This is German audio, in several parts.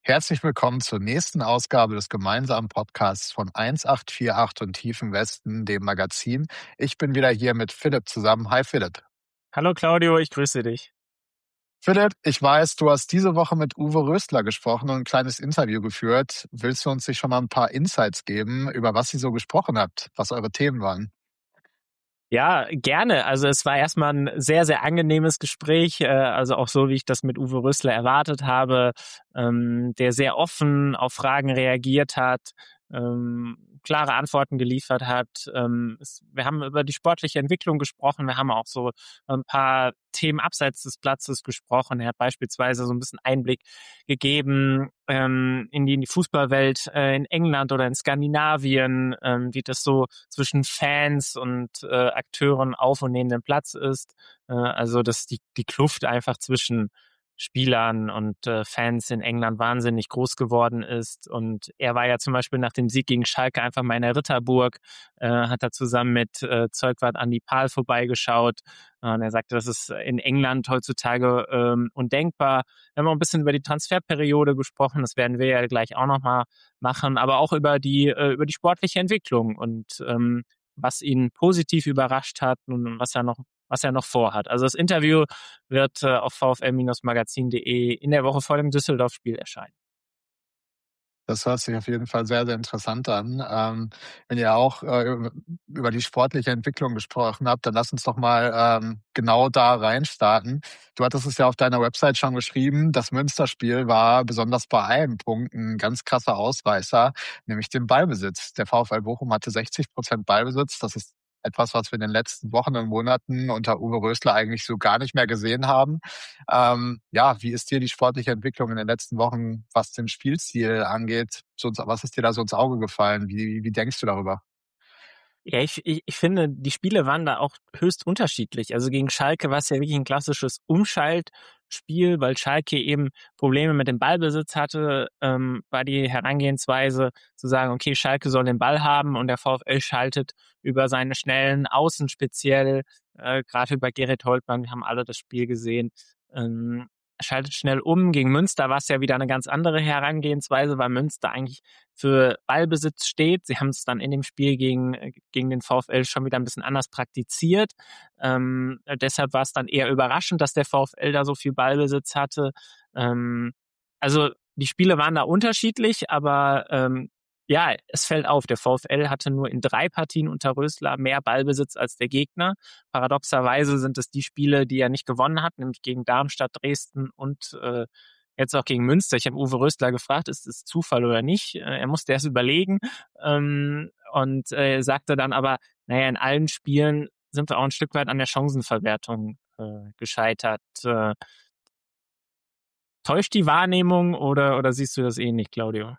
Herzlich willkommen zur nächsten Ausgabe des gemeinsamen Podcasts von 1848 und Tiefen Westen, dem Magazin. Ich bin wieder hier mit Philipp zusammen. Hi Philipp. Hallo Claudio, ich grüße dich. Philipp, ich weiß, du hast diese Woche mit Uwe Rösler gesprochen und ein kleines Interview geführt. Willst du uns nicht schon mal ein paar Insights geben, über was ihr so gesprochen habt, was eure Themen waren? Ja, gerne. Also es war erstmal ein sehr, sehr angenehmes Gespräch, also auch so, wie ich das mit Uwe Rösler erwartet habe, der sehr offen auf Fragen reagiert hat, klare Antworten geliefert hat. Wir haben über die sportliche Entwicklung gesprochen, wir haben auch so ein paar Themen abseits des Platzes gesprochen. Er hat beispielsweise so ein bisschen Einblick gegeben in die Fußballwelt in England oder in Skandinavien, wie das so zwischen Fans und Akteuren auf und neben dem Platz ist. Also dass die Kluft einfach zwischen Spielern und Fans in England wahnsinnig groß geworden ist. Und er war ja zum Beispiel nach dem Sieg gegen Schalke einfach mal in der Ritterburg, hat da zusammen mit Zeugwart Andy Pahl vorbeigeschaut. Und er sagte, das ist in England heutzutage undenkbar. Wir haben auch ein bisschen über die Transferperiode gesprochen, das werden wir ja gleich auch nochmal machen, aber auch über die sportliche Entwicklung und was ihn positiv überrascht hat und was er noch vorhat. Also das Interview wird auf vfl-magazin.de in der Woche vor dem Düsseldorf-Spiel erscheinen. Das hört sich auf jeden Fall sehr, sehr interessant an. Wenn ihr auch über die sportliche Entwicklung gesprochen habt, dann lasst uns doch mal genau da reinstarten. Du hattest es ja auf deiner Website schon geschrieben, das Münsterspiel war besonders bei einem Punkt ein ganz krasser Ausreißer, nämlich den Ballbesitz. Der VfL Bochum hatte 60% Ballbesitz. Das ist etwas, was wir in den letzten Wochen und Monaten unter Uwe Rösler eigentlich so gar nicht mehr gesehen haben. Ja, wie ist dir die sportliche Entwicklung in den letzten Wochen, was den Spielstil angeht? Was ist dir da so ins Auge gefallen? Wie denkst du darüber? Ja, ich finde, die Spiele waren da auch höchst unterschiedlich. Also gegen Schalke war es ja wirklich ein klassisches Umschaltspiel, weil Schalke eben Probleme mit dem Ballbesitz hatte, war die Herangehensweise zu sagen, okay, Schalke soll den Ball haben und der VfL schaltet über seine schnellen Außen speziell, gerade über Gerrit Holtmann, wir haben alle das Spiel gesehen, schaltet schnell um. Gegen Münster war es ja wieder eine ganz andere Herangehensweise, weil Münster eigentlich für Ballbesitz steht. Sie haben es dann in dem Spiel gegen den VfL schon wieder ein bisschen anders praktiziert. Deshalb war es dann eher überraschend, dass der VfL da so viel Ballbesitz hatte. Also die Spiele waren da unterschiedlich, aber ja, es fällt auf, der VfL hatte nur in 3 Partien unter Rösler mehr Ballbesitz als der Gegner. Paradoxerweise sind es die Spiele, die er nicht gewonnen hat, nämlich gegen Darmstadt, Dresden und jetzt auch gegen Münster. Ich habe Uwe Rösler gefragt, ist es Zufall oder nicht? Er musste erst überlegen und sagte dann aber, naja, in allen Spielen sind wir auch ein Stück weit an der Chancenverwertung gescheitert. Täuscht die Wahrnehmung oder siehst du das ähnlich, Claudio?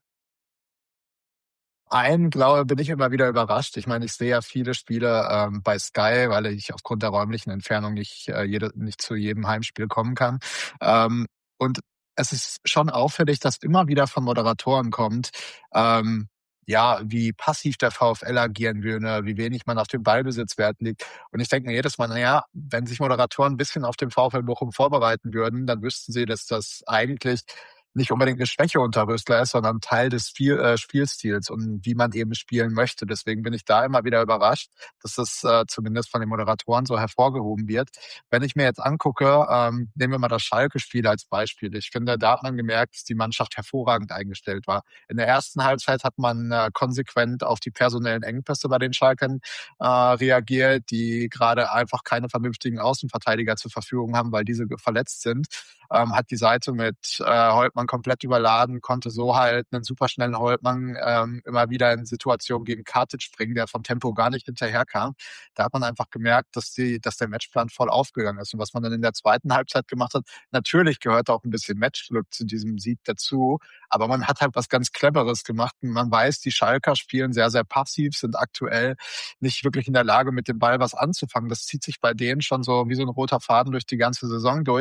Glaube, bin ich immer wieder überrascht. Ich meine, ich sehe ja viele Spiele bei Sky, weil ich aufgrund der räumlichen Entfernung nicht zu jedem Heimspiel kommen kann. Und es ist schon auffällig, dass immer wieder von Moderatoren kommt, ja, wie passiv der VfL agieren würde, wie wenig man auf den Ballbesitz Wert legt. Und ich denke mir jedes Mal, naja, wenn sich Moderatoren ein bisschen auf den VfL Bochum vorbereiten würden, dann wüssten sie, dass das eigentlich nicht unbedingt eine Schwäche unter Rösler ist, sondern Teil des Spielstils und wie man eben spielen möchte. Deswegen bin ich da immer wieder überrascht, dass das zumindest von den Moderatoren so hervorgehoben wird. Wenn ich mir jetzt angucke, nehmen wir mal das Schalke-Spiel als Beispiel. Ich finde, da hat man gemerkt, dass die Mannschaft hervorragend eingestellt war. In der ersten Halbzeit hat man konsequent auf die personellen Engpässe bei den Schalkern reagiert, die gerade einfach keine vernünftigen Außenverteidiger zur Verfügung haben, weil diese verletzt sind. Hat die Seite mit Holtmann komplett überladen, konnte so halt einen superschnellen Holtmann immer wieder in Situationen gegen Kartic bringen, der vom Tempo gar nicht hinterherkam. Da hat man einfach gemerkt, dass der Matchplan voll aufgegangen ist. Und was man dann in der zweiten Halbzeit gemacht hat, natürlich gehört auch ein bisschen Matchglück zu diesem Sieg dazu, aber man hat halt was ganz Cleveres gemacht. Und man weiß, die Schalker spielen sehr, sehr passiv, sind aktuell nicht wirklich in der Lage, mit dem Ball was anzufangen. Das zieht sich bei denen schon so wie so ein roter Faden durch die ganze Saison durch.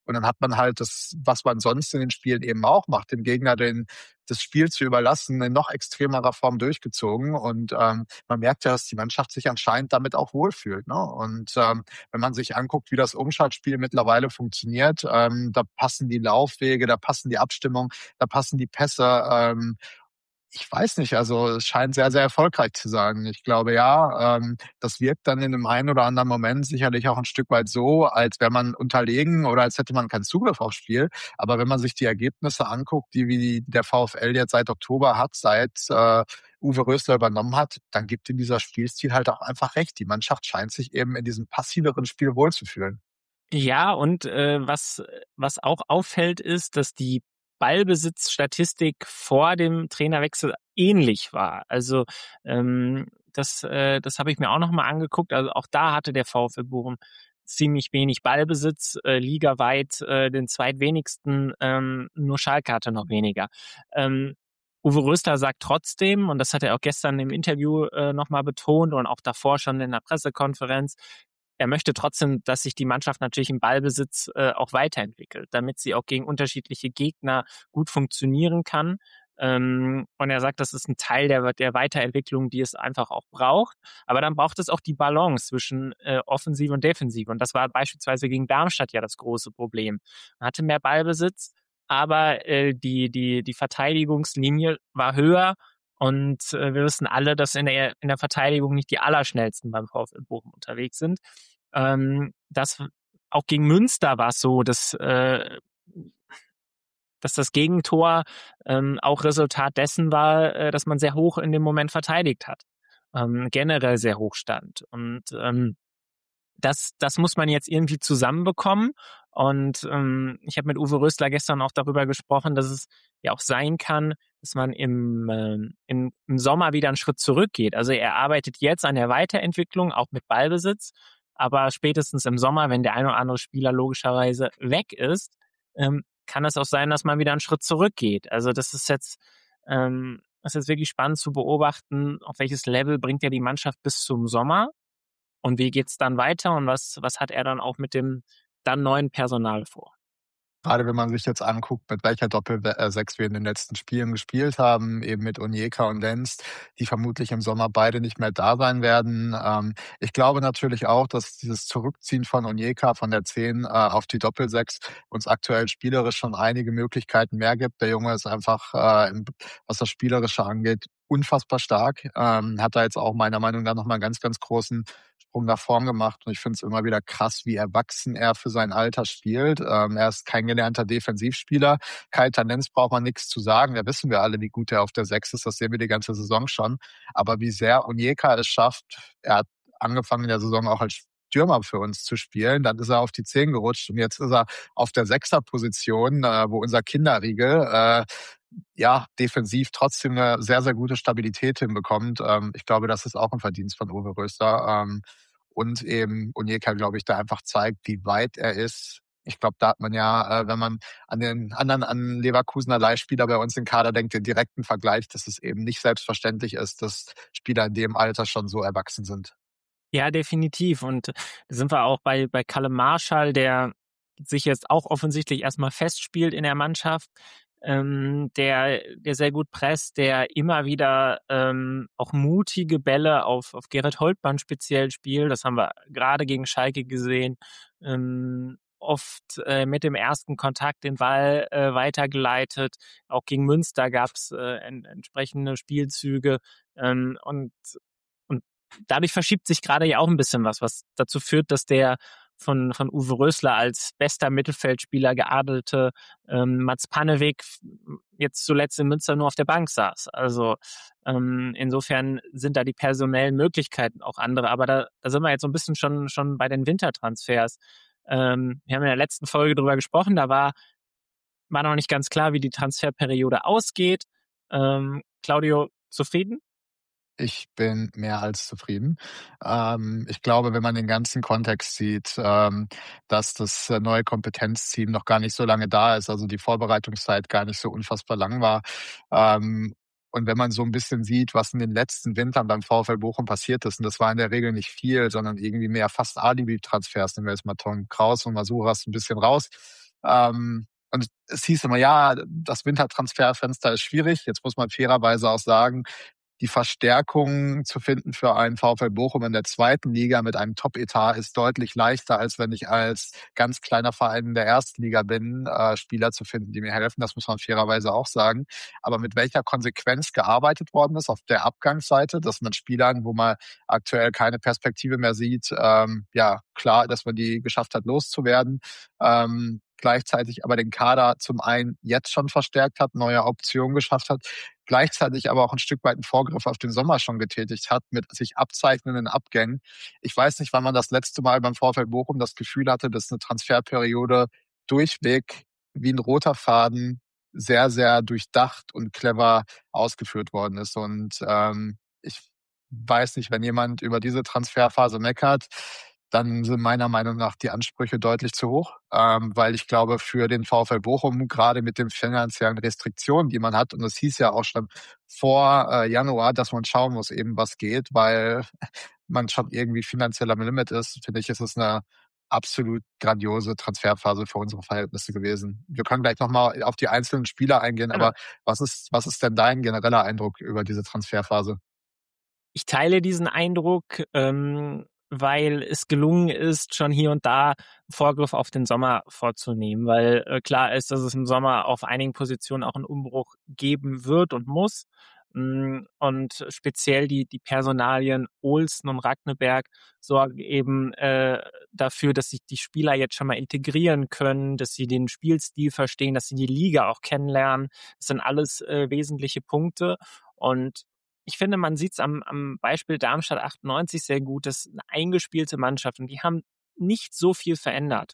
Und dann hat man halt das, was man sonst in den Spielen eben auch macht, dem Gegner das Spiel zu überlassen, in noch extremerer Form durchgezogen. Und man merkt ja, dass die Mannschaft sich anscheinend damit auch wohlfühlt. Ne? Und wenn man sich anguckt, wie das Umschaltspiel mittlerweile funktioniert, da passen die Laufwege, da passen die Abstimmungen, da passen die Pässe. Ich weiß nicht, also es scheint sehr, sehr erfolgreich zu sein. Ich glaube, ja, das wirkt dann in einem einen oder anderen Moment sicherlich auch ein Stück weit so, als wäre man unterlegen oder als hätte man keinen Zugriff aufs Spiel. Aber wenn man sich die Ergebnisse anguckt, die wie der VfL jetzt seit Oktober hat, seit Uwe Rösler übernommen hat, dann gibt ihm dieser Spielstil halt auch einfach recht. Die Mannschaft scheint sich eben in diesem passiveren Spiel wohlzufühlen. Ja, und was auch auffällt, ist, dass die Ballbesitzstatistik vor dem Trainerwechsel ähnlich war. Also das habe ich mir auch nochmal angeguckt. Also auch da hatte der VfL Bochum ziemlich wenig Ballbesitz, ligaweit den zweitwenigsten, nur Schalke hatte noch weniger. Uwe Rösler sagt trotzdem, und das hat er auch gestern im Interview nochmal betont und auch davor schon in der Pressekonferenz, er möchte trotzdem, dass sich die Mannschaft natürlich im Ballbesitz auch weiterentwickelt, damit sie auch gegen unterschiedliche Gegner gut funktionieren kann. Und er sagt, das ist ein Teil der Weiterentwicklung, die es einfach auch braucht. Aber dann braucht es auch die Balance zwischen Offensive und Defensive. Und das war beispielsweise gegen Darmstadt ja das große Problem. Man hatte mehr Ballbesitz, aber die Verteidigungslinie war höher. Und wir wissen alle, dass in der Verteidigung nicht die Allerschnellsten beim VfL Bochum unterwegs sind. Das auch gegen Münster war es so, dass das Gegentor auch Resultat dessen war, dass man sehr hoch in dem Moment verteidigt hat. Generell sehr hoch stand. Und das muss man jetzt irgendwie zusammenbekommen. Und ich habe mit Uwe Rösler gestern auch darüber gesprochen, dass es ja auch sein kann, dass man im Sommer wieder einen Schritt zurückgeht. Also er arbeitet jetzt an der Weiterentwicklung, auch mit Ballbesitz. Aber spätestens im Sommer, wenn der ein oder andere Spieler logischerweise weg ist, kann es auch sein, dass man wieder einen Schritt zurückgeht. Also das ist jetzt wirklich spannend zu beobachten, auf welches Level bringt er die Mannschaft bis zum Sommer. Und wie geht's dann weiter und was hat er dann auch mit dem dann neuen Personal vor? Gerade wenn man sich jetzt anguckt, mit welcher Doppel-6 wir in den letzten Spielen gespielt haben, eben mit Onyeka und Lenz, die vermutlich im Sommer beide nicht mehr da sein werden. Ich glaube natürlich auch, dass dieses Zurückziehen von Onyeka von der 10 auf die Doppel-6 uns aktuell spielerisch schon einige Möglichkeiten mehr gibt. Der Junge ist einfach, was das Spielerische angeht, unfassbar stark. Hat da jetzt auch meiner Meinung nach nochmal einen ganz, ganz großen Sprung nach vorn gemacht. Und ich finde es immer wieder krass, wie erwachsen er für sein Alter spielt. Er ist kein gelernter Defensivspieler. Kai Tanenz braucht man nichts zu sagen. Da wissen wir alle, wie gut er auf der 6 ist. Das sehen wir die ganze Saison schon. Aber wie sehr Onyeka es schafft, er hat angefangen in der Saison auch als Stürmer für uns zu spielen. Dann ist er auf die 10 gerutscht und jetzt ist er auf der 6er-Position, wo unser Kinderriegel defensiv trotzdem eine sehr, sehr gute Stabilität hinbekommt. Ich glaube, das ist auch ein Verdienst von Uwe Röster. Und eben Onyeka, glaube ich, da einfach zeigt, wie weit er ist. Ich glaube, da hat man ja, wenn man an Leverkusener Leihspieler bei uns im Kader denkt, den direkten Vergleich, dass es eben nicht selbstverständlich ist, dass Spieler in dem Alter schon so erwachsen sind. Ja, definitiv. Und da sind wir auch bei Kalle Marschall, der sich jetzt auch offensichtlich erstmal festspielt in der Mannschaft, der sehr gut presst, der immer wieder auch mutige Bälle auf Gerrit Holtmann speziell spielt. Das haben wir gerade gegen Schalke gesehen. Oft mit dem ersten Kontakt den Ball weitergeleitet. Auch gegen Münster gab es entsprechende Spielzüge. Und dadurch verschiebt sich gerade ja auch ein bisschen was dazu führt, dass der von Uwe Rösler als bester Mittelfeldspieler geadelte Mats Panneweg jetzt zuletzt in Münster nur auf der Bank saß. Also insofern sind da die personellen Möglichkeiten auch andere. Aber da sind wir jetzt so ein bisschen schon bei den Wintertransfers. Wir haben in der letzten Folge drüber gesprochen, da war noch nicht ganz klar, wie die Transferperiode ausgeht. Claudio, zufrieden? Ich bin mehr als zufrieden. Ich glaube, wenn man den ganzen Kontext sieht, dass das neue Kompetenzteam noch gar nicht so lange da ist, also die Vorbereitungszeit gar nicht so unfassbar lang war. Und wenn man so ein bisschen sieht, was in den letzten Wintern beim VfL Bochum passiert ist, und das war in der Regel nicht viel, sondern irgendwie mehr fast Alibi-Transfers, nehmen wir jetzt mal Tom Kraus und Masuras ein bisschen raus, Und es hieß immer, ja, das Wintertransferfenster ist schwierig. Jetzt muss man fairerweise auch sagen, die Verstärkung zu finden für einen VfL Bochum in der zweiten Liga mit einem Top-Etat ist deutlich leichter, als wenn ich als ganz kleiner Verein in der ersten Liga bin, Spieler zu finden, die mir helfen. Das muss man fairerweise auch sagen. Aber mit welcher Konsequenz gearbeitet worden ist auf der Abgangsseite, dass man Spielern, wo man aktuell keine Perspektive mehr sieht, ja, klar, dass man die geschafft hat, loszuwerden. Gleichzeitig aber den Kader zum einen jetzt schon verstärkt hat, neue Optionen geschafft hat, gleichzeitig aber auch ein Stück weit einen Vorgriff auf den Sommer schon getätigt hat mit sich abzeichnenden Abgängen. Ich weiß nicht, wann man das letzte Mal beim VfL Bochum das Gefühl hatte, dass eine Transferperiode durchweg wie ein roter Faden sehr, sehr durchdacht und clever ausgeführt worden ist. Und ich weiß nicht, wenn jemand über diese Transferphase meckert, dann sind meiner Meinung nach die Ansprüche deutlich zu hoch, weil ich glaube, für den VfL Bochum, gerade mit den finanziellen Restriktionen, die man hat, und es hieß ja auch schon vor Januar, dass man schauen muss, eben was geht, weil man schon irgendwie finanziell am Limit ist, finde ich, ist es eine absolut grandiose Transferphase für unsere Verhältnisse gewesen. Wir können gleich nochmal auf die einzelnen Spieler eingehen, Genau. aber was ist denn dein genereller Eindruck über diese Transferphase? Ich teile diesen Eindruck, weil es gelungen ist, schon hier und da Vorgriff auf den Sommer vorzunehmen, weil klar ist, dass es im Sommer auf einigen Positionen auch einen Umbruch geben wird und muss. Und speziell die Personalien Olsen und Ragneberg sorgen eben dafür, dass sich die Spieler jetzt schon mal integrieren können, dass sie den Spielstil verstehen, dass sie die Liga auch kennenlernen. Das sind alles wesentliche Punkte. Und ich finde, man sieht es am Beispiel Darmstadt 98 sehr gut. Das ist eine eingespielte Mannschaft und die haben nicht so viel verändert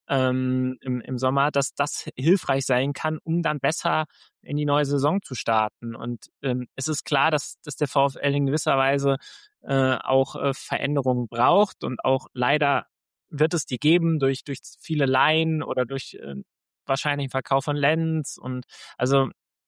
im Sommer, dass das hilfreich sein kann, um dann besser in die neue Saison zu starten. Und es ist klar, dass der VfL in gewisser Weise auch Veränderungen braucht und auch leider wird es die geben durch viele Leihen oder durch wahrscheinlich den Verkauf von Lenz und also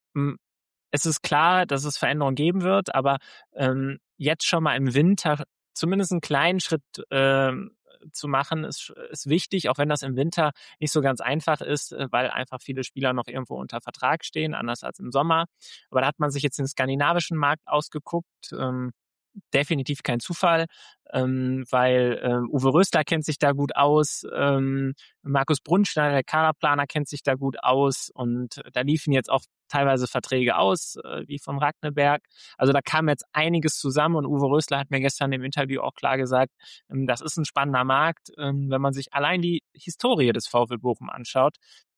es ist klar, dass es Veränderungen geben wird, aber jetzt schon mal im Winter zumindest einen kleinen Schritt zu machen, ist wichtig, auch wenn das im Winter nicht so ganz einfach ist, weil einfach viele Spieler noch irgendwo unter Vertrag stehen, anders als im Sommer. Aber da hat man sich jetzt den skandinavischen Markt ausgeguckt. Definitiv kein Zufall, weil Uwe Rösler kennt sich da gut aus, Markus Brunstein, der Kaderplaner, kennt sich da gut aus und da liefen jetzt auch teilweise Verträge aus, wie von Ragneberg. Also da kam jetzt einiges zusammen und Uwe Rösler hat mir gestern im Interview auch klar gesagt, das ist ein spannender Markt, wenn man sich allein die Historie des VfL Bochum anschaut.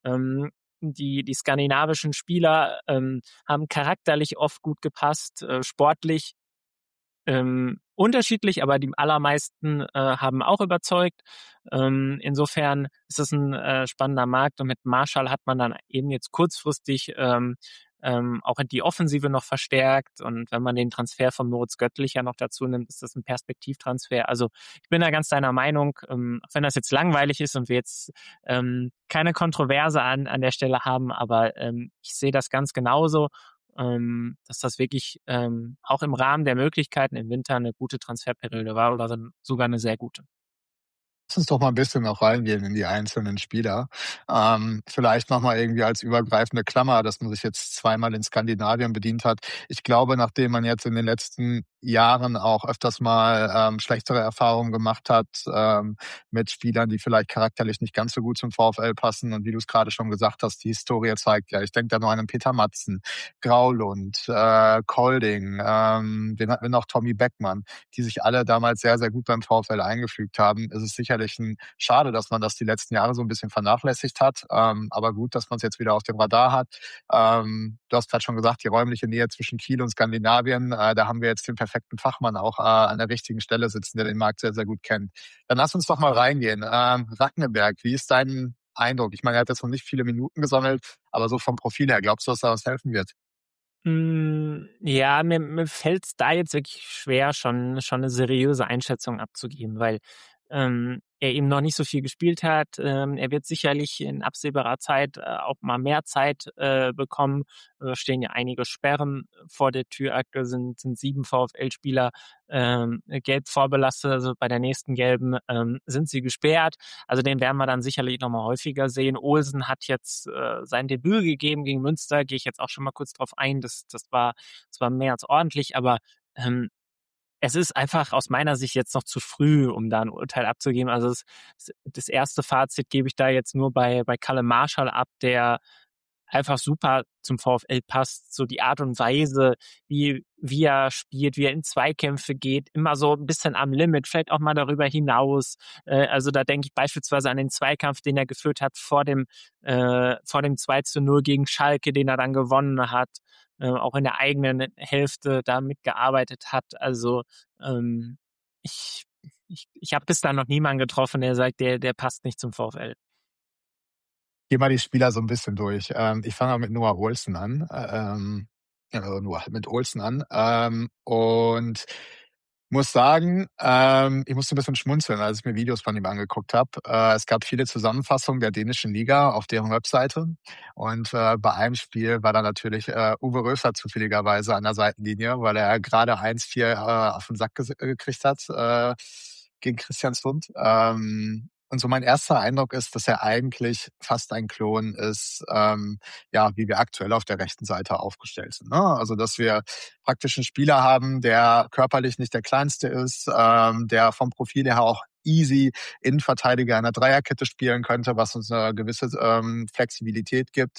Die skandinavischen Spieler haben charakterlich oft gut gepasst, sportlich unterschiedlich, aber die allermeisten haben auch überzeugt. Insofern ist es ein spannender Markt und mit Marschall hat man dann eben jetzt kurzfristig auch die Offensive noch verstärkt und wenn man den Transfer von Moritz Göttlicher noch dazu nimmt, ist das ein Perspektivtransfer. Also ich bin da ganz deiner Meinung, auch wenn das jetzt langweilig ist und wir jetzt keine Kontroverse an der Stelle haben, aber ich sehe das ganz genauso, dass das wirklich auch im Rahmen der Möglichkeiten im Winter eine gute Transferperiode war oder sogar eine sehr gute. Lass uns doch mal ein bisschen noch reingehen in die einzelnen Spieler. Vielleicht noch mal irgendwie als übergreifende Klammer, dass man sich jetzt zweimal in Skandinavien bedient hat. Ich glaube, nachdem man jetzt in den letzten Jahren auch öfters mal schlechtere Erfahrungen gemacht hat mit Spielern, die vielleicht charakterlich nicht ganz so gut zum VfL passen und wie du es gerade schon gesagt hast, die Historie zeigt ja. Ich denke da nur an einen Peter Matzen, Graulund, Kolding, wen hatten wir noch, Tommy Beckmann, die sich alle damals sehr, sehr gut beim VfL eingefügt haben. Es ist sicherlich schade, dass man das die letzten Jahre so ein bisschen vernachlässigt hat. Aber gut, dass man es jetzt wieder auf dem Radar hat. Du hast gerade schon gesagt, die räumliche Nähe zwischen Kiel und Skandinavien, da haben wir jetzt den perfekten Fachmann auch an der richtigen Stelle sitzen, der den Markt sehr, sehr gut kennt. Dann lass uns doch mal reingehen. Ragneberg, wie ist dein Eindruck? Ich meine, er hat jetzt noch nicht viele Minuten gesammelt, aber so vom Profil her, glaubst du, dass da was helfen wird? Ja, mir fällt es da jetzt wirklich schwer, schon eine seriöse Einschätzung abzugeben, weil er eben noch nicht so viel gespielt hat. Er wird sicherlich in absehbarer Zeit auch mal mehr Zeit bekommen. Stehen ja einige Sperren vor der Tür. Aktuell sind 7 VfL-Spieler gelb vorbelastet. Also bei der nächsten gelben sind sie gesperrt. Also den werden wir dann sicherlich noch mal häufiger sehen. Olsen hat jetzt sein Debüt gegeben gegen Münster. Gehe ich jetzt auch schon mal kurz drauf ein. Das war mehr als ordentlich, aber es ist einfach aus meiner Sicht jetzt noch zu früh, um da ein Urteil abzugeben. Also das erste Fazit gebe ich da jetzt nur bei Callum Marshall ab, der einfach super zum VfL passt. So die Art und Weise, wie er spielt, wie er in Zweikämpfe geht, immer so ein bisschen am Limit, vielleicht auch mal darüber hinaus. Also da denke ich beispielsweise an den Zweikampf, den er geführt hat vor dem 2:0 gegen Schalke, den er dann gewonnen hat, auch in der eigenen Hälfte da mitgearbeitet hat. Also ähm, ich, ich habe bis da noch niemanden getroffen, der sagt, der passt nicht zum VfL. Geh mal die Spieler so ein bisschen durch. Ich fange mal mit Noah Olsen an, mit Olsen an, und muss sagen, ich musste ein bisschen schmunzeln, als ich mir Videos von ihm angeguckt habe. Es gab viele Zusammenfassungen der dänischen Liga auf deren Webseite und, bei einem Spiel war da natürlich, Uwe Rösler zufälligerweise an der Seitenlinie, weil er gerade 1:4, auf den Sack gekriegt hat, gegen Christiansund. Und so mein erster Eindruck ist, dass er eigentlich fast ein Klon ist, ja, wie wir aktuell auf der rechten Seite aufgestellt sind, ne? Also, dass wir praktisch 'n Spieler haben, der körperlich nicht der Kleinste ist, der vom Profil her auch easy Innenverteidiger in 'ner Dreierkette spielen könnte, was uns 'ne gewisse, Flexibilität gibt.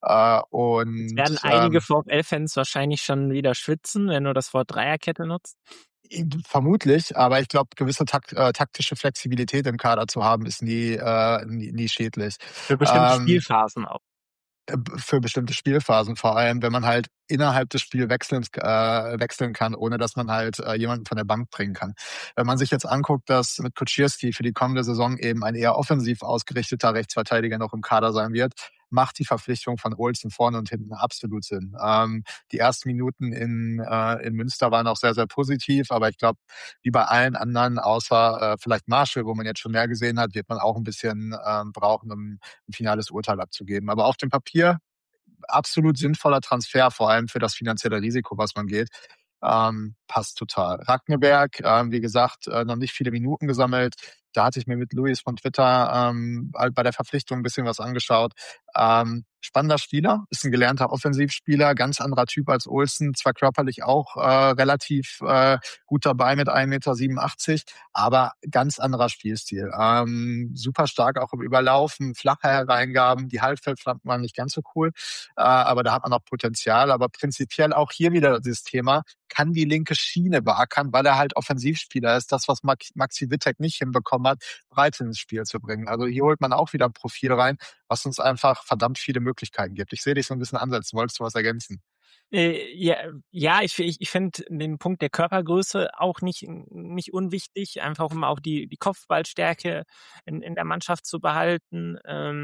Jetzt Und, werden einige VfL-Fans wahrscheinlich schon wieder schwitzen, wenn du das Wort Dreierkette nutzt. vermutlich, aber ich glaube, gewisse taktische Flexibilität im Kader zu haben, ist nie schädlich. Für bestimmte Ähm, Spielphasen auch. für bestimmte Spielphasen, vor allem, wenn man halt innerhalb des Spielwechselns wechseln kann, ohne dass man halt jemanden von der Bank bringen kann. Wenn man sich jetzt anguckt, dass mit Kuczierski für die kommende Saison eben ein eher offensiv ausgerichteter Rechtsverteidiger noch im Kader sein wird, macht die Verpflichtung von Olsen vorne und hinten absolut Sinn. Die ersten Minuten in Münster waren auch sehr, sehr positiv, aber ich glaube, wie bei allen anderen, außer vielleicht Marshall, wo man jetzt schon mehr gesehen hat, wird man auch ein bisschen brauchen, um ein finales Urteil abzugeben. Aber auf dem Papier absolut sinnvoller Transfer, vor allem für das finanzielle Risiko, was man geht. Passt total. Ragneberg, wie gesagt, noch nicht viele Minuten gesammelt. Da hatte ich mir mit Luis von Twitter halt bei der Verpflichtung ein bisschen was angeschaut. Spannender Spieler, ist ein gelernter Offensivspieler, ganz anderer Typ als Olsen, zwar körperlich auch relativ gut dabei mit 1,87 Meter, aber ganz anderer Spielstil. Super stark auch im Überlaufen, flache Hereingaben, die Halbfeldflanken waren nicht ganz so cool, aber da hat man noch Potenzial. Aber prinzipiell auch hier wieder dieses Thema, kann die linke Schiene beackern, weil er halt Offensivspieler ist. Das, was Maxi Wittek nicht hinbekommen hat, Breite ins Spiel zu bringen. Also hier holt man auch wieder ein Profil rein, was uns einfach verdammt viele Möglichkeiten gibt. Ich sehe dich so ein bisschen ansetzen. Wolltest du was ergänzen? Ja, ich finde den Punkt der Körpergröße auch nicht unwichtig, einfach um auch die Kopfballstärke in der Mannschaft zu behalten.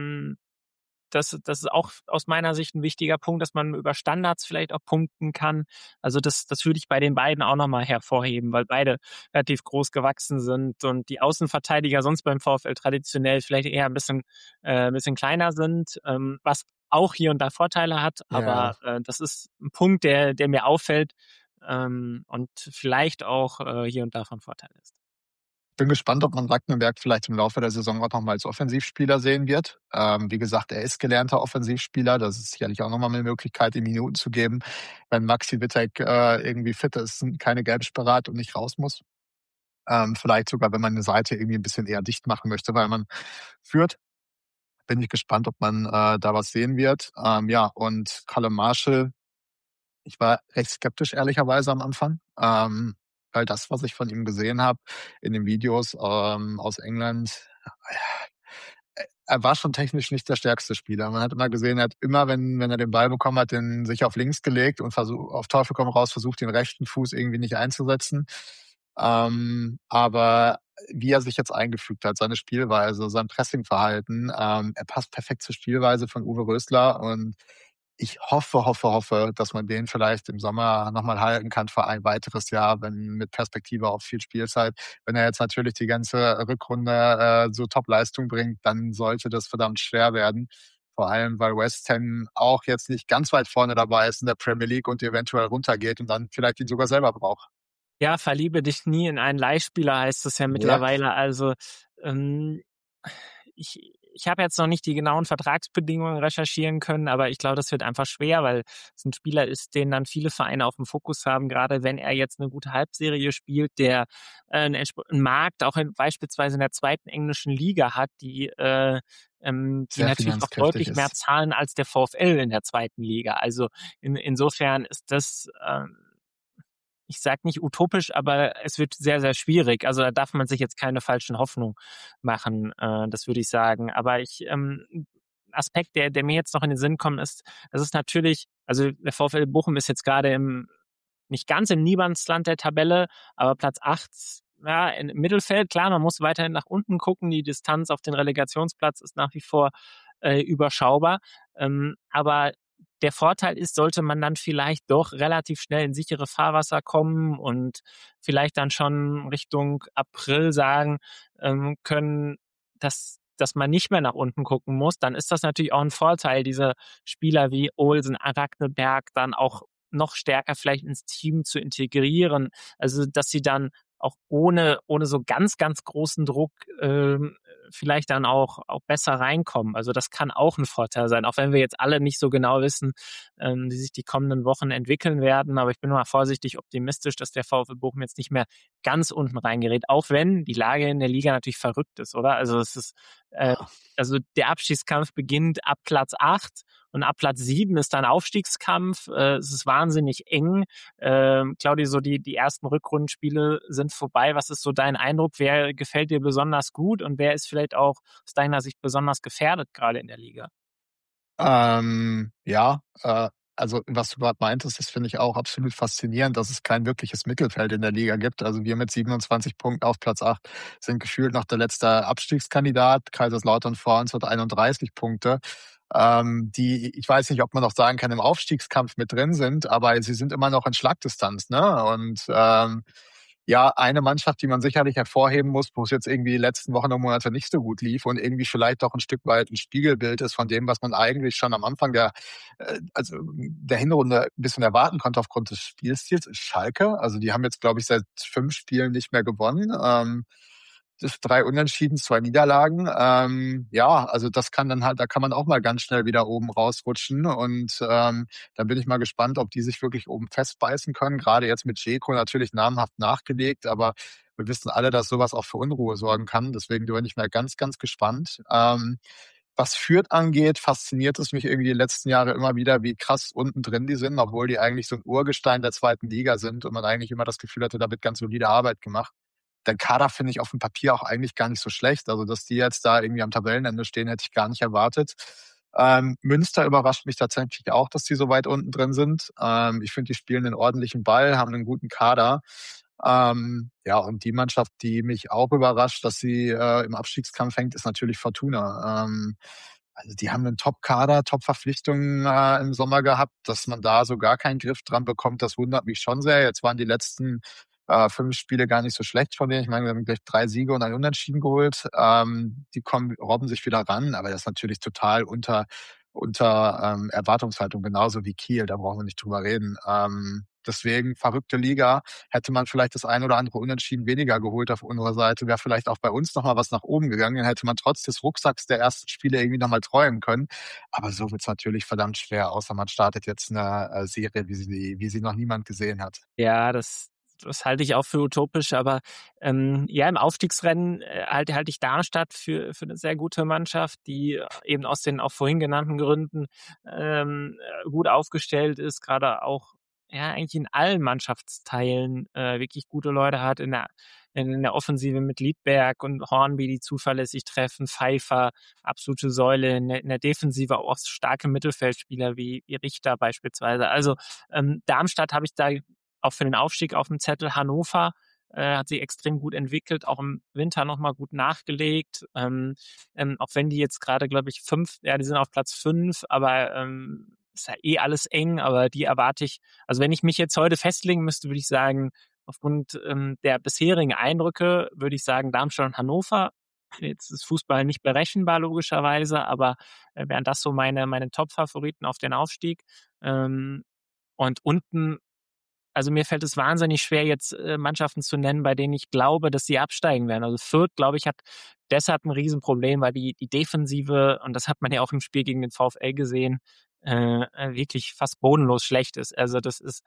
Das ist auch aus meiner Sicht ein wichtiger Punkt, dass man über Standards vielleicht auch punkten kann. Also das würde ich bei den beiden auch nochmal hervorheben, weil beide relativ groß gewachsen sind und die Außenverteidiger sonst beim VfL traditionell vielleicht eher ein bisschen kleiner sind, was auch hier und da Vorteile hat, aber Ja. das ist ein Punkt, der mir auffällt, und vielleicht auch hier und da von Vorteil ist. Bin gespannt, ob man Ragneberg vielleicht im Laufe der Saison auch noch mal als Offensivspieler sehen wird. Wie gesagt, er ist gelernter Offensivspieler. Das ist sicherlich auch noch mal 'ne Möglichkeit, ihm Minuten zu geben, wenn Maxi Wittek irgendwie fit ist, keine Gelbsperre hat und nicht raus muss. Vielleicht sogar, wenn man eine Seite irgendwie ein bisschen eher dicht machen möchte, weil man führt. Bin ich gespannt, ob man da was sehen wird. Ja, und Callum Marshall, ich war recht skeptisch ehrlicherweise am Anfang, weil das, was ich von ihm gesehen habe in den Videos aus England, er war schon technisch nicht der stärkste Spieler. Man hat immer gesehen, er hat immer, wenn er den Ball bekommen hat, den sich auf links gelegt und auf Teufel komm raus versucht, den rechten Fuß irgendwie nicht einzusetzen. Aber wie er sich jetzt eingefügt hat, seine Spielweise, sein Pressingverhalten, er passt perfekt zur Spielweise von Uwe Rösler und ich hoffe, dass man den vielleicht im Sommer noch mal halten kann für ein weiteres Jahr, wenn mit Perspektive auf viel Spielzeit. Wenn er jetzt natürlich die ganze Rückrunde, so Top-Leistung bringt, dann sollte das verdammt schwer werden. Vor allem, weil West Ham auch jetzt nicht ganz weit vorne dabei ist in der Premier League und eventuell runtergeht und dann vielleicht ihn sogar selber braucht. Ja, verliebe dich nie in einen Leihspieler, heißt es ja Ja. mittlerweile. Also ähm, ich habe jetzt noch nicht die genauen Vertragsbedingungen recherchieren können, aber ich glaube, das wird einfach schwer, weil es ein Spieler ist, den dann viele Vereine auf dem Fokus haben, gerade wenn er jetzt eine gute Halbserie spielt, der einen Markt auch beispielsweise in der zweiten englischen Liga hat, die Sehr natürlich auch finanzkräftig deutlich mehr ist. zahlen als der VfL in der zweiten Liga. Also insofern ist das ich sage nicht utopisch, aber es wird sehr, sehr schwierig. Also da darf man sich jetzt keine falschen Hoffnungen machen, das würde ich sagen. Aber Aspekt, der mir jetzt noch in den Sinn kommt, ist, das ist natürlich, also der VfL Bochum ist jetzt gerade nicht ganz im Niemandsland der Tabelle, aber Platz 8, ja, im Mittelfeld. Klar, man muss weiterhin nach unten gucken. Die Distanz auf den Relegationsplatz ist nach wie vor überschaubar. Aber der Vorteil ist, sollte man dann vielleicht doch relativ schnell in sichere Fahrwasser kommen und vielleicht dann schon Richtung April sagen können, dass man nicht mehr nach unten gucken muss, dann ist das natürlich auch ein Vorteil, diese Spieler wie Olsen, Arakneberg dann auch noch stärker vielleicht ins Team zu integrieren. Also, dass sie dann auch ohne so ganz, ganz großen Druck vielleicht dann auch besser reinkommen. Also das kann auch ein Vorteil sein, auch wenn wir jetzt alle nicht so genau wissen, wie sich die kommenden Wochen entwickeln werden. Aber ich bin mal vorsichtig optimistisch, dass der VfL Bochum jetzt nicht mehr ganz unten reingerät, auch wenn die Lage in der Liga natürlich verrückt ist, oder? Also es ist, Ja. also der Abstiegskampf beginnt ab Platz 8 und ab Platz 7 ist dann Aufstiegskampf. Es ist wahnsinnig eng. Claudia, so die ersten Rückrundenspiele sind vorbei. Was ist so dein Eindruck? Wer gefällt dir besonders gut und wer ist vielleicht auch aus deiner Sicht besonders gefährdet gerade in der Liga? Ja, also was du gerade meintest, das finde ich auch absolut faszinierend, dass es kein wirkliches Mittelfeld in der Liga gibt. Also wir mit 27 Punkten auf Platz 8 sind gefühlt noch der letzte Abstiegskandidat. Kaiserslautern vor uns hat 31 Punkte. Die, ich weiß nicht, ob man noch sagen kann, im Aufstiegskampf mit drin sind, aber sie sind immer noch in Schlagdistanz, ne? Und ja, eine Mannschaft, die man sicherlich hervorheben muss, wo es jetzt irgendwie die letzten Wochen und Monate nicht so gut lief und irgendwie vielleicht auch ein Stück weit ein Spiegelbild ist von dem, was man eigentlich schon am Anfang also der Hinrunde ein bisschen erwarten konnte aufgrund des Spielstils, ist Schalke. Also die haben jetzt, glaube ich, seit 5 Spielen nicht mehr gewonnen. Das 3 Unentschieden, 2 Niederlagen. Ja, also das kann dann halt, da kann man auch mal ganz schnell wieder oben rausrutschen. Und da bin ich mal gespannt, ob die sich wirklich oben festbeißen können. Gerade jetzt mit Dzeko natürlich namhaft nachgelegt, aber wir wissen alle, dass sowas auch für Unruhe sorgen kann. Deswegen bin ich mal ganz, ganz gespannt. Was Fürth angeht, fasziniert es mich irgendwie die letzten Jahre immer wieder, wie krass unten drin die sind, obwohl die eigentlich so ein Urgestein der zweiten Liga sind und man eigentlich immer das Gefühl hatte, da wird ganz solide Arbeit gemacht. Der Kader finde ich auf dem Papier auch eigentlich gar nicht so schlecht. Also, dass die jetzt da irgendwie am Tabellenende stehen, hätte ich gar nicht erwartet. Münster überrascht mich tatsächlich auch, dass die so weit unten drin sind. Ich finde, die spielen einen ordentlichen Ball, haben einen guten Kader. Ja, und die Mannschaft, die mich auch überrascht, dass sie im Abstiegskampf hängt, ist natürlich Fortuna. Also die haben einen Top-Kader, Top-Verpflichtungen im Sommer gehabt, dass man da so gar keinen Griff dran bekommt, das wundert mich schon sehr. Jetzt waren die letzten 5 Spiele gar nicht so schlecht von denen. Ich meine, wir haben gleich 3 Siege und ein Unentschieden geholt. Die robben sich wieder ran, aber das ist natürlich total unter Erwartungshaltung, genauso wie Kiel, da brauchen wir nicht drüber reden. Deswegen verrückte Liga. Hätte man vielleicht das ein oder andere Unentschieden weniger geholt auf unserer Seite, wäre vielleicht auch bei uns noch mal was nach oben gegangen. Dann hätte man trotz des Rucksacks der ersten Spiele irgendwie noch mal träumen können. Aber so wird's natürlich verdammt schwer, außer man startet jetzt eine Serie, wie sie noch niemand gesehen hat. Ja, das halte ich auch für utopisch, aber ja, im Aufstiegsrennen halte ich Darmstadt für eine sehr gute Mannschaft, die eben aus den auch vorhin genannten Gründen gut aufgestellt ist, gerade auch ja eigentlich in allen Mannschaftsteilen wirklich gute Leute hat in der Offensive mit Liedberg und Hornby, die zuverlässig treffen, Pfeiffer, absolute Säule, in der Defensive auch starke Mittelfeldspieler wie Richter beispielsweise. Also Darmstadt habe ich da auch für den Aufstieg auf dem Zettel. Hannover hat sich extrem gut entwickelt, auch im Winter nochmal gut nachgelegt. Auch wenn die jetzt gerade, glaube ich, die sind auf Platz 5, aber ist ja eh alles eng, aber die erwarte ich, also wenn ich mich jetzt heute festlegen müsste, würde ich sagen, aufgrund der bisherigen Eindrücke, würde ich sagen, Darmstadt und Hannover. Jetzt ist Fußball nicht berechenbar, logischerweise, aber wären das so meine Top-Favoriten auf den Aufstieg. Und unten, also mir fällt es wahnsinnig schwer, jetzt Mannschaften zu nennen, bei denen ich glaube, dass sie absteigen werden. Also Fürth, glaube ich, hat deshalb ein Riesenproblem, weil die Defensive, und das hat man ja auch im Spiel gegen den VfL gesehen, wirklich fast bodenlos schlecht ist. Also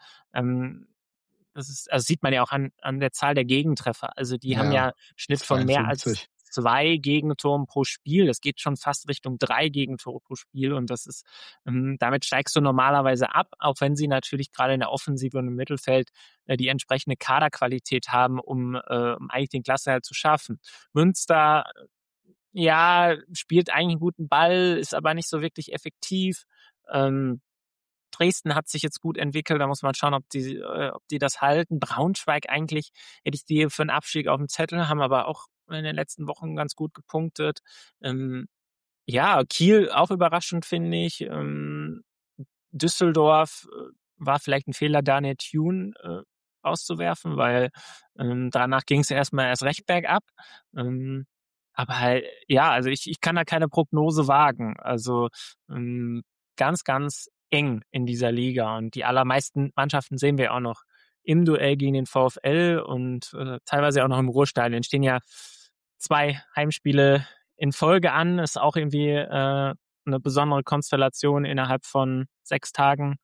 das ist, also sieht man ja auch an der Zahl der Gegentreffer. Also die haben Ja, ja Schnitt von mehr als 52. 2 Gegentoren pro Spiel. Das geht schon fast Richtung 3 Gegentore pro Spiel. Und das ist, damit steigst du normalerweise ab, auch wenn sie natürlich gerade in der Offensive und im Mittelfeld die entsprechende Kaderqualität haben, um eigentlich den Klassenerhalt zu schaffen. Münster, ja, spielt eigentlich einen guten Ball, ist aber nicht so wirklich effektiv. Dresden hat sich jetzt gut entwickelt, da muss man schauen, ob die das halten. Braunschweig eigentlich hätte ich die für einen Abstieg auf dem Zettel, haben aber auch in den letzten Wochen ganz gut gepunktet. Ja, Kiel auch überraschend, finde ich. Düsseldorf war vielleicht ein Fehler, Daniel Thune auszuwerfen, weil danach ging es erstmal erst recht bergab. Aber halt, ja, also ich kann da keine Prognose wagen. Also ganz, ganz eng in dieser Liga. Und die allermeisten Mannschaften sehen wir auch noch im Duell gegen den VfL und teilweise auch noch im Ruhrstadion. Stehen ja 2 Heimspiele in Folge an. Ist auch irgendwie eine besondere Konstellation innerhalb von 6 Tagen.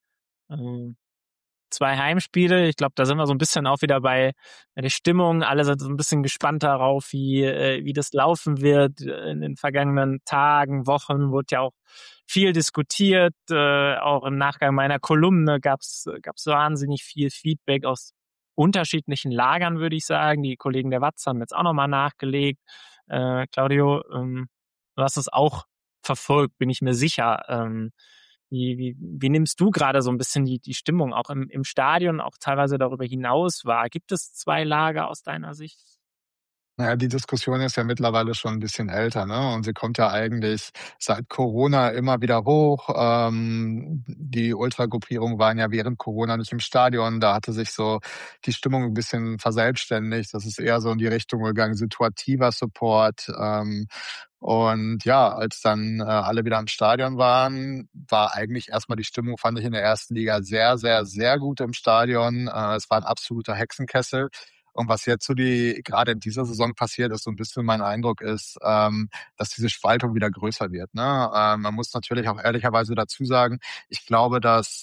2 Heimspiele. Ich glaube, da sind wir so ein bisschen auch wieder bei der Stimmung. Alle sind so ein bisschen gespannt darauf, wie das laufen wird. In den vergangenen Tagen, Wochen wurde ja auch viel diskutiert. Auch im Nachgang meiner Kolumne gab's wahnsinnig viel Feedback aus unterschiedlichen Lagern, würde ich sagen. Die Kollegen der Watz haben jetzt auch nochmal nachgelegt. Claudio, du hast es auch verfolgt, bin ich mir sicher. Wie nimmst du gerade so ein bisschen die Stimmung auch im Stadion, auch teilweise darüber hinaus wahr? Gibt es 2 Lager aus deiner Sicht? Naja, die Diskussion ist ja mittlerweile schon ein bisschen älter, ne? Und sie kommt ja eigentlich seit Corona immer wieder hoch. Die Ultragruppierungen waren ja während Corona nicht im Stadion. Da hatte sich so die Stimmung ein bisschen verselbstständigt. Das ist eher so in die Richtung gegangen, situativer Support. Und ja, als dann alle wieder im Stadion waren, war eigentlich erstmal die Stimmung, fand ich, in der ersten Liga sehr, sehr, sehr gut im Stadion. Es war ein absoluter Hexenkessel. Und was jetzt so gerade in dieser Saison passiert ist, so ein bisschen mein Eindruck ist, dass diese Spaltung wieder größer wird. Ne? Man muss natürlich auch ehrlicherweise dazu sagen, ich glaube, dass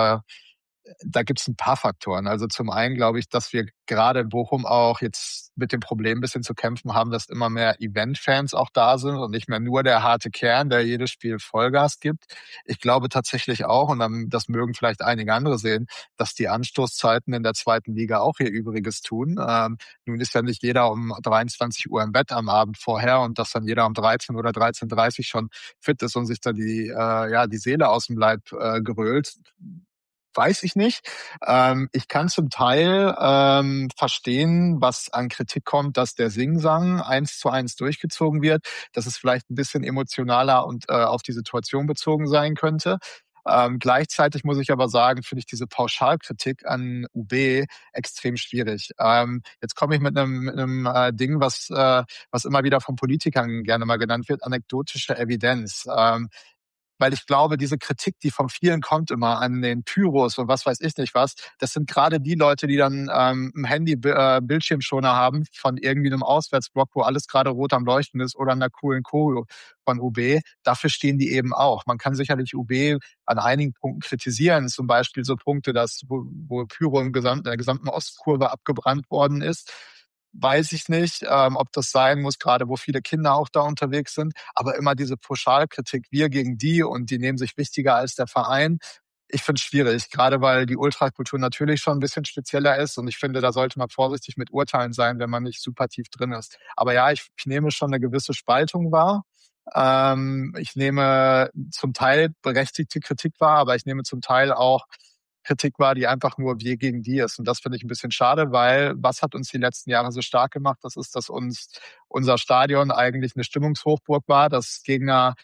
da gibt's ein paar Faktoren. Also zum einen glaube ich, dass wir gerade in Bochum auch jetzt mit dem Problem ein bisschen zu kämpfen haben, dass immer mehr Event-Fans auch da sind und nicht mehr nur der harte Kern, der jedes Spiel Vollgas gibt. Ich glaube tatsächlich auch, und dann, das mögen vielleicht einige andere sehen, dass die Anstoßzeiten in der zweiten Liga auch ihr Übriges tun. Nun ist ja nicht jeder um 23 Uhr im Bett am Abend vorher und dass dann jeder um 13 oder 13:30 schon fit ist und sich da die Seele aus dem Leib gerölt. Weiß ich nicht. Ich kann zum Teil verstehen, was an Kritik kommt, dass der Singsang 1:1 durchgezogen wird, dass es vielleicht ein bisschen emotionaler und auf die Situation bezogen sein könnte. Gleichzeitig muss ich aber sagen, finde ich diese Pauschalkritik an UB extrem schwierig. Jetzt komme ich mit einem Ding, was immer wieder von Politikern gerne mal genannt wird, anekdotische Evidenz. Weil ich glaube, diese Kritik, die von vielen kommt immer an den Pyros und was weiß ich nicht was, das sind gerade die Leute, die dann ein Handy-Bildschirmschoner haben von irgendwie einem Auswärtsblock, wo alles gerade rot am Leuchten ist oder einer coolen Choreo von UB. Dafür stehen die eben auch. Man kann sicherlich UB an einigen Punkten kritisieren, zum Beispiel so Punkte, wo Pyro in der gesamten Ostkurve abgebrannt worden ist. Weiß ich nicht, ob das sein muss, gerade wo viele Kinder auch da unterwegs sind. Aber immer diese Pauschalkritik, wir gegen die und die nehmen sich wichtiger als der Verein. Ich finde es schwierig, gerade weil die Ultrakultur natürlich schon ein bisschen spezieller ist. Und ich finde, da sollte man vorsichtig mit Urteilen sein, wenn man nicht super tief drin ist. Aber ja, ich nehme schon eine gewisse Spaltung wahr. Ich nehme zum Teil berechtigte Kritik wahr, aber ich nehme zum Teil auch Kritik wahr, die einfach nur wir gegen die ist. Und das finde ich ein bisschen schade, weil was hat uns die letzten Jahre so stark gemacht? Das ist, dass uns unser Stadion eigentlich eine Stimmungshochburg war, dass Gegner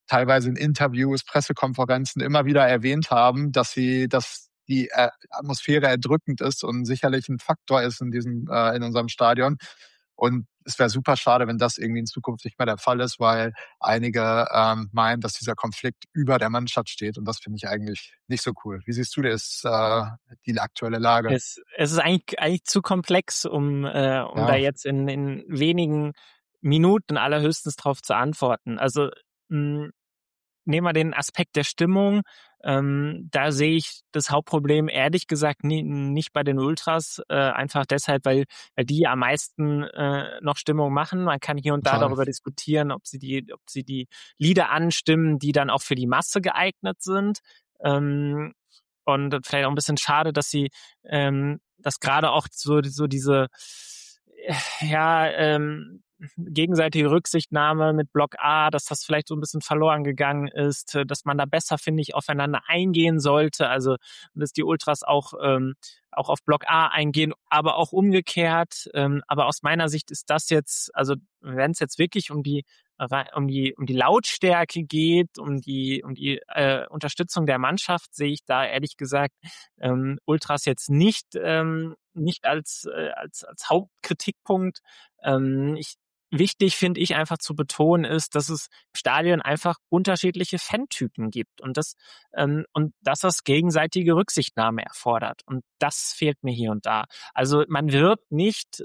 teilweise in Interviews, Pressekonferenzen immer wieder erwähnt haben, dass die Atmosphäre erdrückend ist und sicherlich ein Faktor ist in unserem Stadion. Und es wäre super schade, wenn das irgendwie in Zukunft nicht mehr der Fall ist, weil einige meinen, dass dieser Konflikt über der Mannschaft steht. Und das finde ich eigentlich nicht so cool. Wie siehst du das, die aktuelle Lage? Es ist eigentlich zu komplex, um da Ja, jetzt in wenigen Minuten allerhöchstens drauf zu antworten. Also nehmen wir den Aspekt der Stimmung. Da sehe ich das Hauptproblem ehrlich gesagt nicht bei den Ultras, einfach deshalb, weil die am meisten noch Stimmung machen. Man kann hier und da total. darüber diskutieren, ob sie die Lieder anstimmen, die dann auch für die Masse geeignet sind. Und vielleicht auch ein bisschen schade, dass gerade auch so diese ja, gegenseitige Rücksichtnahme mit Block A, dass das vielleicht so ein bisschen verloren gegangen ist, dass man da besser, finde ich, aufeinander eingehen sollte. Also, dass die Ultras auch auf Block A eingehen, aber auch umgekehrt. Aber aus meiner Sicht ist das jetzt, also wenn es jetzt wirklich um die Lautstärke geht, um die Unterstützung der Mannschaft, sehe ich da ehrlich gesagt Ultras jetzt nicht als Hauptkritikpunkt. Wichtig finde ich einfach zu betonen ist, dass es im Stadion einfach unterschiedliche Fantypen gibt und dass das gegenseitige Rücksichtnahme erfordert. Und das fehlt mir hier und da. Also man wird nicht,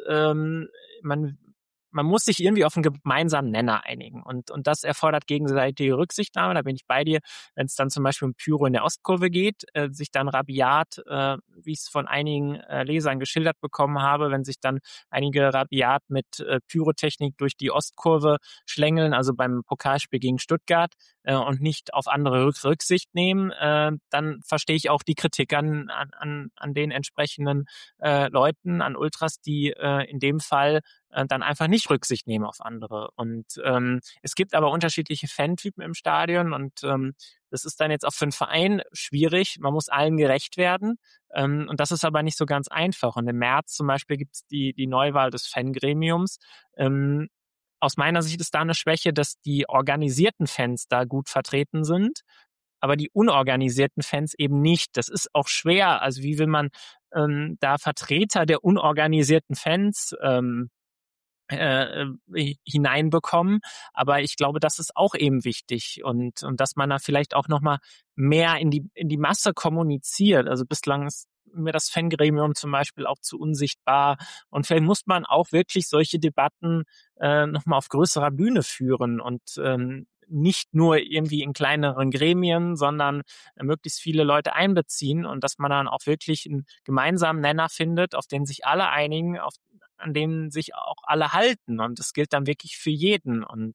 man muss sich irgendwie auf einen gemeinsamen Nenner einigen. Und das erfordert gegenseitige Rücksichtnahme. Da bin ich bei dir. Wenn es dann zum Beispiel um Pyro in der Ostkurve geht, sich dann rabiat, wie ich es von einigen Lesern geschildert bekommen habe, wenn sich dann einige rabiat mit Pyrotechnik durch die Ostkurve schlängeln, also beim Pokalspiel gegen Stuttgart, und nicht auf andere Rücksicht nehmen, dann verstehe ich auch die Kritik an den entsprechenden Leuten, an Ultras, die in dem Fall dann einfach nicht Rücksicht nehmen auf andere. Und es gibt aber unterschiedliche Fantypen im Stadion und das ist dann jetzt auch für einen Verein schwierig. Man muss allen gerecht werden. Und das ist aber nicht so ganz einfach. Und im März zum Beispiel gibt es die Neuwahl des Fangremiums. Aus meiner Sicht ist da eine Schwäche, dass die organisierten Fans da gut vertreten sind, aber die unorganisierten Fans eben nicht. Das ist auch schwer. Also wie will man da Vertreter der unorganisierten Fans hineinbekommen. Aber ich glaube, das ist auch eben wichtig und dass man da vielleicht auch nochmal mehr in die Masse kommuniziert. Also bislang ist mir das Fangremium zum Beispiel auch zu unsichtbar. Und vielleicht muss man auch wirklich solche Debatten nochmal auf größerer Bühne führen und nicht nur irgendwie in kleineren Gremien, sondern möglichst viele Leute einbeziehen und dass man dann auch wirklich einen gemeinsamen Nenner findet, auf den sich alle einigen, an denen sich auch alle halten. Und das gilt dann wirklich für jeden. Und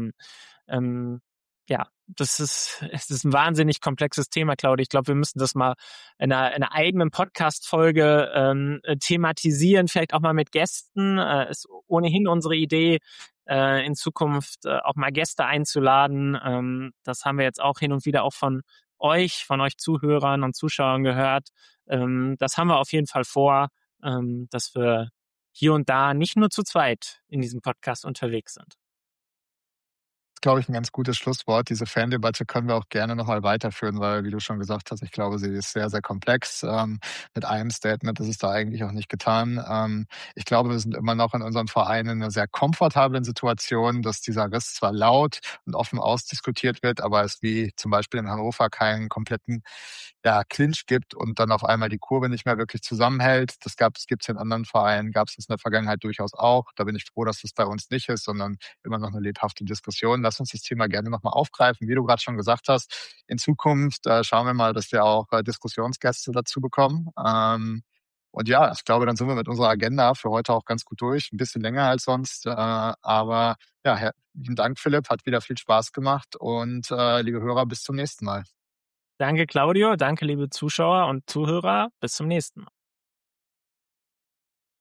ja, es ist ein wahnsinnig komplexes Thema, Claudia. Ich glaube, wir müssen das mal in einer eigenen Podcast-Folge thematisieren, vielleicht auch mal mit Gästen. Ist ohnehin unsere Idee, in Zukunft auch mal Gäste einzuladen. Das haben wir jetzt auch hin und wieder auch von euch Zuhörern und Zuschauern gehört. Das haben wir auf jeden Fall vor, dass wir hier und da nicht nur zu zweit in diesem Podcast unterwegs sind. Glaube ich, ein ganz gutes Schlusswort. Diese Fandebatte können wir auch gerne noch mal weiterführen, weil, wie du schon gesagt hast, ich glaube, sie ist sehr, sehr komplex. Mit einem Statement ist es da eigentlich auch nicht getan. Ich glaube, wir sind immer noch in unserem Verein in einer sehr komfortablen Situation, dass dieser Riss zwar laut und offen ausdiskutiert wird, aber es wie zum Beispiel in Hannover keinen kompletten, ja, Clinch gibt und dann auf einmal die Kurve nicht mehr wirklich zusammenhält. Gibt's in anderen Vereinen, gab es in der Vergangenheit durchaus auch. Da bin ich froh, dass das bei uns nicht ist, sondern immer noch eine lebhafte Diskussion. Lass uns das Thema gerne nochmal aufgreifen. Wie du gerade schon gesagt hast, in Zukunft schauen wir mal, dass wir auch Diskussionsgäste dazu bekommen. Und ja, ich glaube, dann sind wir mit unserer Agenda für heute auch ganz gut durch. Ein bisschen länger als sonst. Aber ja, herzlichen Dank, Philipp. Hat wieder viel Spaß gemacht. Und liebe Hörer, bis zum nächsten Mal. Danke, Claudio. Danke, liebe Zuschauer und Zuhörer. Bis zum nächsten Mal.